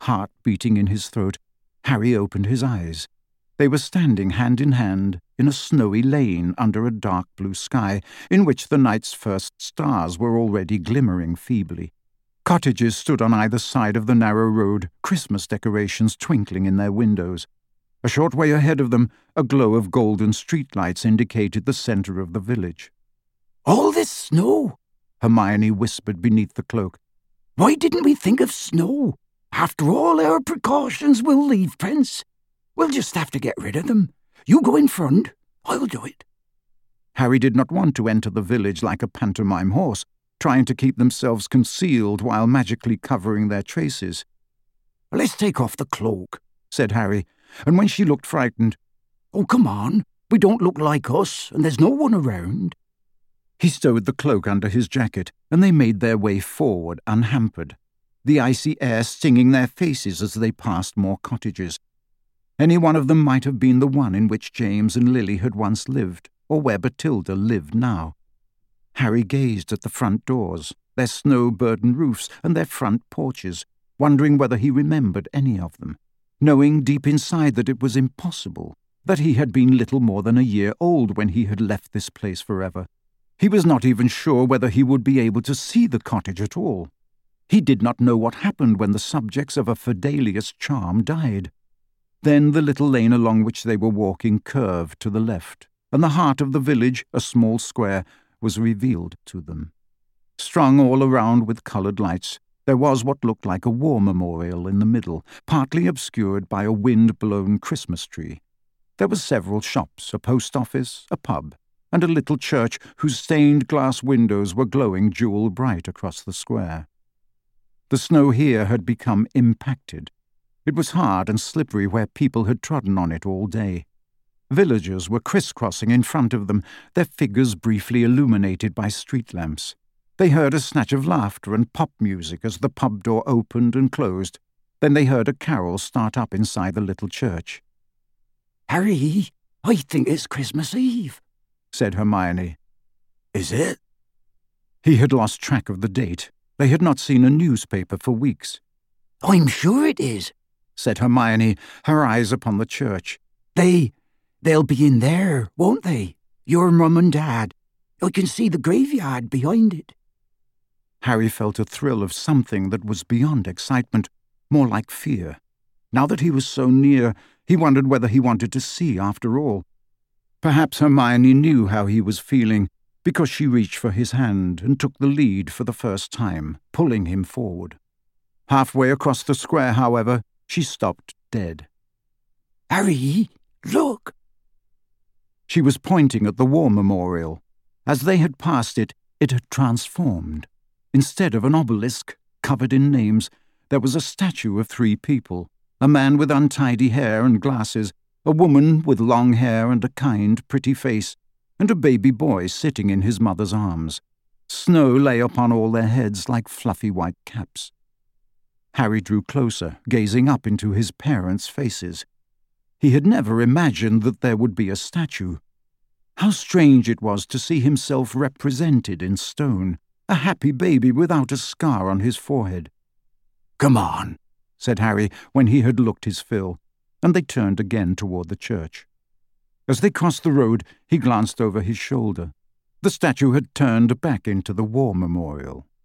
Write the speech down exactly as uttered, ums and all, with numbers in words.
heart beating in his throat, Harry opened his eyes. They were standing hand in hand in a snowy lane under a dark blue sky, in which the night's first stars were already glimmering feebly. Cottages stood on either side of the narrow road, Christmas decorations twinkling in their windows. A short way ahead of them, a glow of golden streetlights indicated the centre of the village. "All this snow," Hermione whispered beneath the cloak. "Why didn't we think of snow? After all our precautions, we'll leave prints. We'll just have to get rid of them. You go in front. I'll do it." Harry did not want to enter the village like a pantomime horse, trying to keep themselves concealed while magically covering their traces. "Let's take off the cloak," said Harry, and when she looked frightened, "Oh, come on. We don't look like us, and there's no one around." He stowed the cloak under his jacket, and they made their way forward unhampered, the icy air stinging their faces as they passed more cottages. Any one of them might have been the one in which James and Lily had once lived, or where Bathilda lived now. Harry gazed at the front doors, their snow-burdened roofs, and their front porches, wondering whether he remembered any of them, knowing deep inside that it was impossible, that he had been little more than a year old when he had left this place forever. He was not even sure whether he would be able to see the cottage at all. He did not know what happened when the subjects of a Fidelius charm died. Then the little lane along which they were walking curved to the left, and the heart of the village, a small square, was revealed to them. Strung all around with coloured lights, there was what looked like a war memorial in the middle, partly obscured by a wind-blown Christmas tree. There were several shops, a post office, a pub, and a little church whose stained glass windows were glowing jewel-bright across the square. The snow here had become impacted. It was hard and slippery where people had trodden on it all day. Villagers were crisscrossing in front of them, their figures briefly illuminated by street lamps. They heard a snatch of laughter and pop music as the pub door opened and closed. Then they heard a carol start up inside the little church. "Harry, I think it's Christmas Eve," said Hermione. "Is it?" He had lost track of the date. They had not seen a newspaper for weeks. "I'm sure it is," said Hermione, her eyes upon the church. They, they'll be in there, won't they? Your mum and dad. I can see the graveyard behind it." Harry felt a thrill of something that was beyond excitement, more like fear. Now that he was so near, he wondered whether he wanted to see after all. Perhaps Hermione knew how he was feeling, because she reached for his hand and took the lead for the first time, pulling him forward. Halfway across the square, however, she stopped dead. "Harry, look!" She was pointing at the war memorial. As they had passed it, it had transformed. Instead of an obelisk covered in names, there was a statue of three people, a man with untidy hair and glasses, a woman with long hair and a kind, pretty face, and a baby boy sitting in his mother's arms. Snow lay upon all their heads like fluffy white caps. Harry drew closer, gazing up into his parents' faces. He had never imagined that there would be a statue. How strange it was to see himself represented in stone, a happy baby without a scar on his forehead. "Come on," said Harry when he had looked his fill, and they turned again toward the church. As they crossed the road, he glanced over his shoulder. The statue had turned back into the war memorial.